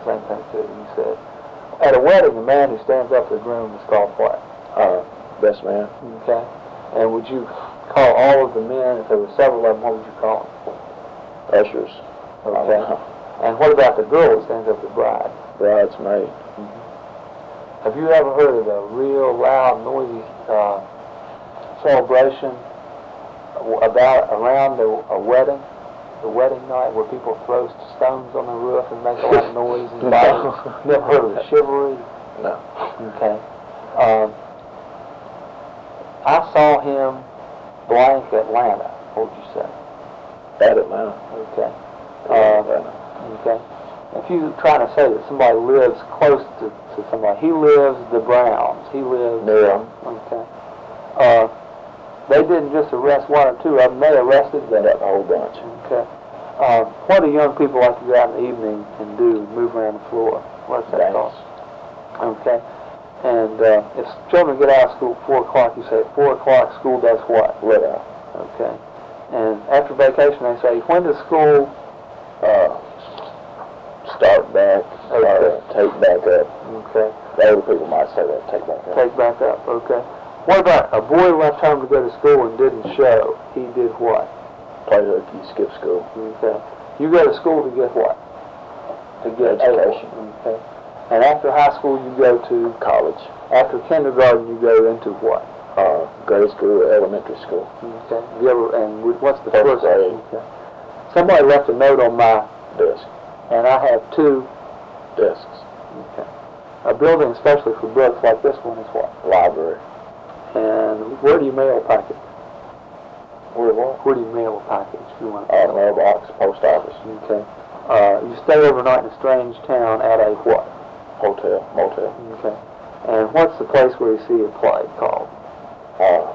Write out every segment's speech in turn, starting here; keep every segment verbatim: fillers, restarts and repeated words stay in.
the same thing too. You said at a wedding, the man who stands up to the groom is called what? Uh, best man. Okay. And would you call all of the men, if there were several of them, what would you call them? Ushers. Okay. And what about the girl that stands up to the bride? Bridesmaid. Mm-hmm. Have you ever heard of a real loud, noisy uh, celebration about around a, a wedding, the wedding night, where people throw stones on the roof and make a lot of noise? And No. Never heard of the chivalry? No. Okay. Um, I saw him blank Atlanta. What would you say? At Atlanta. Okay. Uh, okay. If you're trying to say that somebody lives close to, to somebody, he lives the Browns. He lives. Yeah. Okay. Uh, they didn't just arrest one or two of them. They arrested They got the whole bunch. Okay. Uh, what do young people like to go out in the evening and do? Move around the floor. What's that called? Okay. And uh, if children get out of school at four o'clock, you say at four o'clock school does what? Let out. Okay. And after vacation, they say, when does school uh, start back, okay. or take back up? Okay. The older people might say that, take back up. Take back up, okay. What about a boy left home to go to school and didn't show? He did what? Play hooky, skip school. Okay. You go to school to get what? To get education. Okay. And after high school, you go to college. After kindergarten, you go into what? Uh, grade school, elementary school. Okay. Have you ever, and what's the First first grade. Okay. Somebody left a note on my desk, and I have two desks. Okay. A building especially for books like this one is what? Library. And where do you mail a package? Where what? Where do you mail a package? If you want to Uh, mailbox, post office. Okay. Uh, you stay overnight in a strange town at a what? Hotel, motel. Okay. And what's the place where you see a play called? Uh,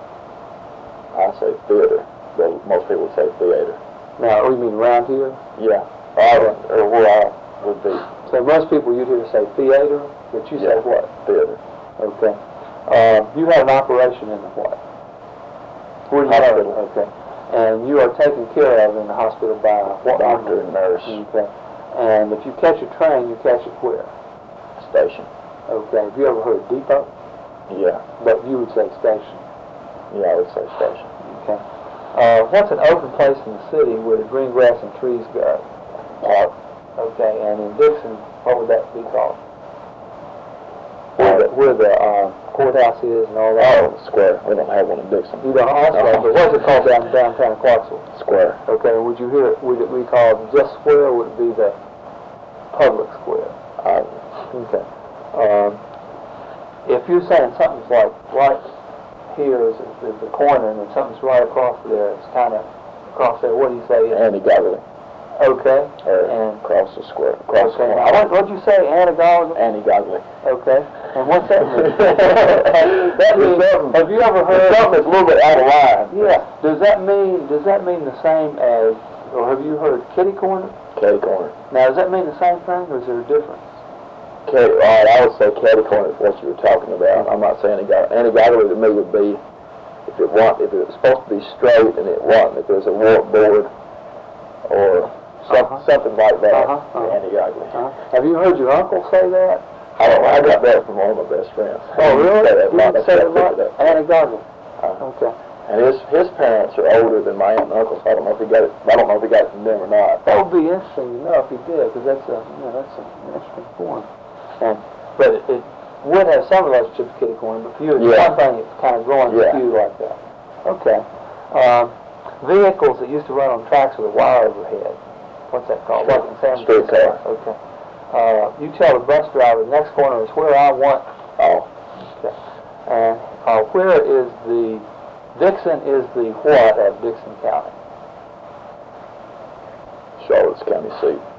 I say theater, but most people say theater. Now, oh, you mean around here? Yeah, or, or where I would be. So most people you'd hear say theater, but you Yeah. say what? Theater. Okay. Uh, you had an operation in the what? Where do you have it? Hospital. Okay. And you are taken care of in the hospital by what? Doctor and nurse. Okay. And if you catch a train, you catch it where? Station. Okay. Have you ever heard depot? Yeah. But you would say station. Yeah, I would say station. Okay. Uh, what's an open place in the city where the green grass and trees go? Park. Okay. And in Dixon, what would that be called? Where the, where the uh, courthouse is and all that? Oh, square. We don't have one in Dixon. You don't also, Uh-huh. but what's it called down downtown Clarksville? Square. Okay, would you hear it, would it be called just square, or would it be the public square? Uh, Okay. Um, if you're saying something's like right here is, is the corner, and then something's right across there, it's kind of across there, what do you say? Andy Goggly. Okay. Or And across the square. Across okay. the Now, what what'd you say? Anagoga? Andy Goggly. Okay. And what's that mean? That means, have you ever heard? Something that's a little bit out of line. Yeah. Does that mean does that mean the same as, or have you heard kitty corner? Catty corner. Now, does that mean the same thing, or is there a difference? Catty, all right, I would say catty corner is what you were talking about. I'm not saying Andy Goggly. Andy Goggly to me would be if it want if it was supposed to be straight and it wasn't. If there's a warp board or some, Uh-huh. something like that. Uh-huh, uh-huh. Andy Goggly. Uh, have you heard your uncle say that? I don't know. I got that from one of my best friends. Oh, really? Say that a You lot. would say it a lot? That. Anagoga. Uh, Okay. And his his parents are older than my aunt and uncle, so I don't know if he got it. I don't know if he got it from them or not. That would be interesting to know if he did, because that's a you know that's an interesting point. And but it, it would have some relationship to kitty corner, but for you, it's Yeah. one thing it's kind of growing Yeah. skewed like that. Okay. Um, vehicles that used to run on tracks with a wire overhead. What's that called? Like in San Streetcar. Okay. Uh, you tell the bus driver the next corner is where I want. Oh, Okay. And uh, where is the Dixon is the what of Dixon County? Charlotte's County seat.